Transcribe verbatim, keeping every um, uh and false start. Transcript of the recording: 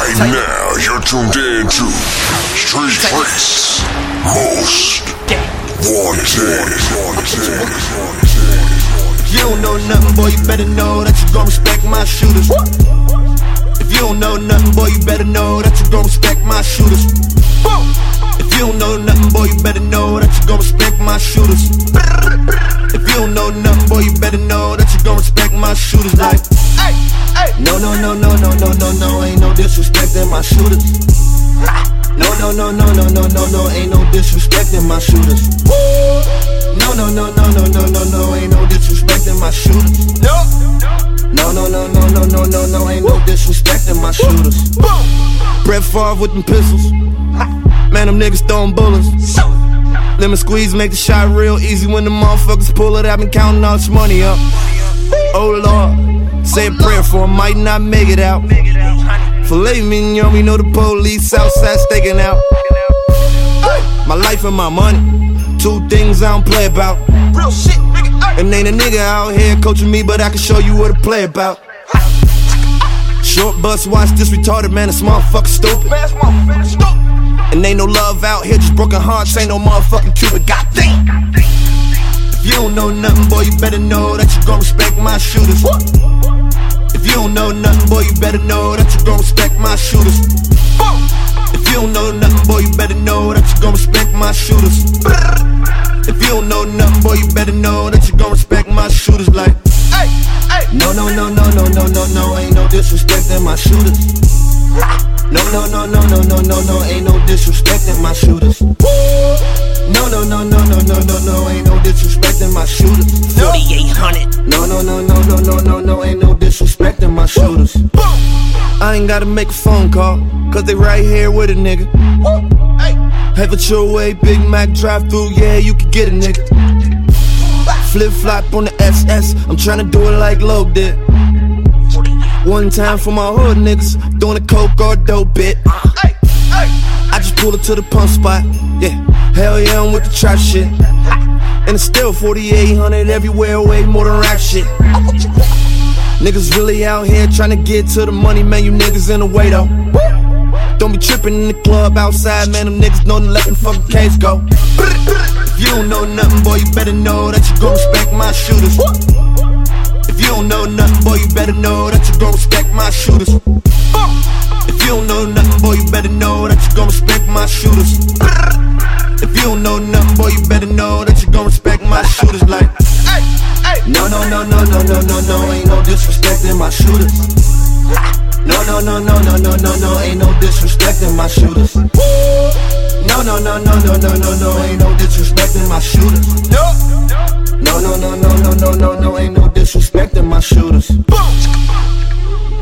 Right now, you're tuned in to Street Freaks Most Wanted. If you don't know nothing, boy, you better know that you gon' respect my shooters. If you don't know nothing, boy, you better know that you gon' respect my shooters. If you don't know nothing, boy, you better know that you gon' respect my shooters. If you don't know nothing, boy, you better know that you gon' respect my shooters. Like, no, no, no, no, no, no, no, no, ain't no disrespecting my shooters. No, no, no, no, no, no, no, no, ain't no disrespecting my shooters. No, no, no, no, no, no, no, no, ain't no disrespecting my shooters. No, no, no, no, no, no, no, no, ain't no disrespecting my shooters. Brett Favre with them pistols. Man, them niggas throwing bullets. Lemon squeeze make the shot real easy when the motherfuckers pull it. I've been counting all this money up. Oh Lord, say a prayer for him, might not make it out. Filet mignon, we know the police outside staking out. My life and my money, two things I don't play about. Real shit, nigga. And ain't a nigga out here coaching me, but I can show you what to play about. Short bus, watch this retarded man, this motherfucker stupid. And ain't no love out here, just broken hearts, ain't no motherfucking Cupid, goddamn. If you don't know nothing, boy, you better know that you gon' respect my shooters. If you don't know nothing, boy, you better know that you gon' respect my shooters. If you don't know nothing, boy, you better know that you gon' respect my shooters. If you don't know nothing, boy, you better know that you gon' respect my shooters. Like, no, no, no, no, no, no, no, no, ain't no disrespecting my shooters. No, no, no, no, no, no, no, no, ain't no disrespecting my shooters. No, no, no, no, no, no, no, no, ain't no disrespecting my shooters. forty-eight hundred. No, no, no, no, no, no, no, no, ain't no disrespecting my shooters. I ain't gotta make a phone call, cause they right here with a nigga. Have it your way, Big Mac drive through, yeah, you can get a nigga. Flip flop on the S S, I'm tryna do it like Loke did. One time for my hood niggas, doing a coke or dope bit. I just pulled up to the pump spot, yeah, hell yeah, I'm with the trap shit. And it's still forty-eight hundred everywhere, way more than rap shit. Niggas really out here tryna get to the money, man, you niggas in the way though. Don't be trippin' in the club outside, man, them niggas know to let them fucking case go. If you don't know nothing, boy, you better know that you gon' respect my shooters. If you don't know nothing, boy, you better know that you gon' respect my shooters. If you don't know nothing, boy, you better know that you gon' respect my shooters. If you don't know nothing, boy, you better know that you gon' respect my shooters. Like, no, no, no, no, no, no, no, no, ain't no disrespecting my shooters. No, no, no, no, no, no, no, no, ain't no disrespecting my shooters. No, no, no, no, no, no, no, no, ain't no disrespecting my shooters. No, no, no, no, no, no, no, no, ain't no disrespecting my shooters.